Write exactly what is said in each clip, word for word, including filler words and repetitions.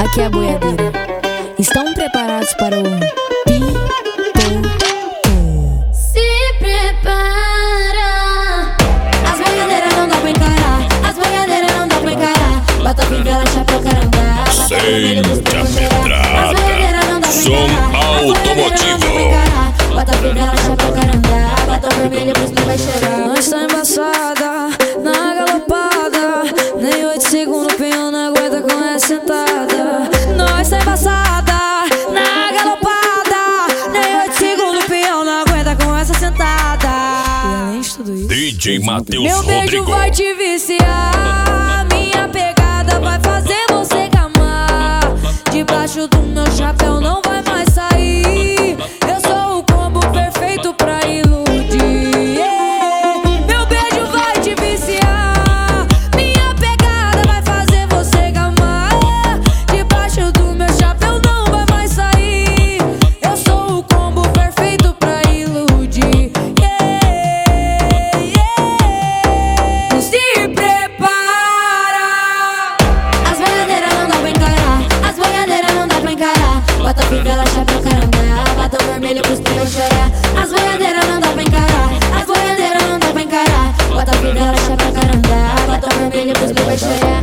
aqui é a boiadeira. Estão preparados para o pipoco? Se prepara. As boiadeiras não dá pra encarar. As boiadeiras não dá pra encarar. Bota fivela, chapéu, carandá. Sente a pedrada. Som automotivo. Bota fivela, chapéu, carandá. Bota vermelho pros que vai cheirar. Nós tá embaçada, na galopada. Nem oito segundos o peão não aguenta com essa sentada. Nós tá embaçada, na galopada. Nem oito segundos o peão não aguenta com essa sentada. E além de tudo isso, D J Matheus meu beijo Rodrigo vai te viciar. Minha pegada vai fazer você gamar. Debaixo do meu chapéu não vai mais sair. Eu sou o combo perfeito pra iludir. Yeah. Meu beijo vai te viciar. Minha pegada vai fazer você gamar. Debaixo do meu chapéu não vai mais sair. Eu sou o combo perfeito pra iludir. Yeah. Yeah. Se prepara. As boiadeiras não dá pra encarar. As boiadeiras não dá pra encarar. Bota fivela, chapéu, carandá. Bota vermelho pros que vai chorar. As boiadeiras não dá pra encarar. As boiadeiras não dá pra encarar. Bota fivela, chapéu, carandá. Bota vermelho pros que vai chorar.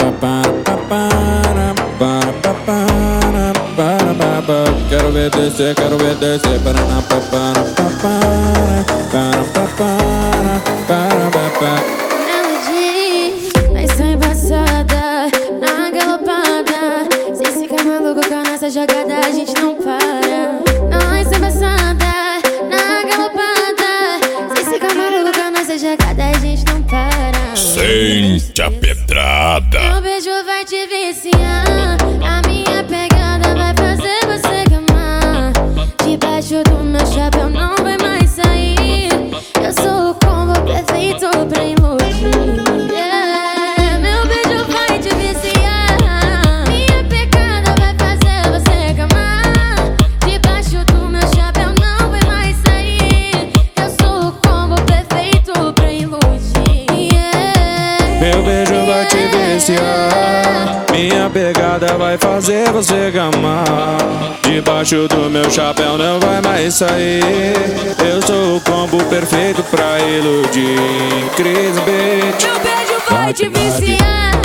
Quero ver descer, quero ver descer. Ela diz, nós tá embaçada, na galopada. Se ficar maluco com a nossa jogada, a gente não para. Nós tá embaçada, na galopada. Se ficar maluco com a nossa jogada, a gente não para. Sente a pedrada. Meu beijo vai te viciar. A minha pegada vai fazer você gamar. Debaixo do meu chapéu não vai mais sair. Eu sou o combo perfeito pra iludir. Yeah. Meu beijo vai te viciar. Minha pegada vai fazer você gamar. Debaixo do meu chapéu não vai mais sair. Eu sou o combo perfeito pra iludir. Yeah. Meu beijo vai te viciar. Minha pegada vai fazer você gamar. Debaixo do meu chapéu não vai mais sair. Eu sou o combo perfeito pra iludir. Cris Beat. Meu beijo vai te viciar.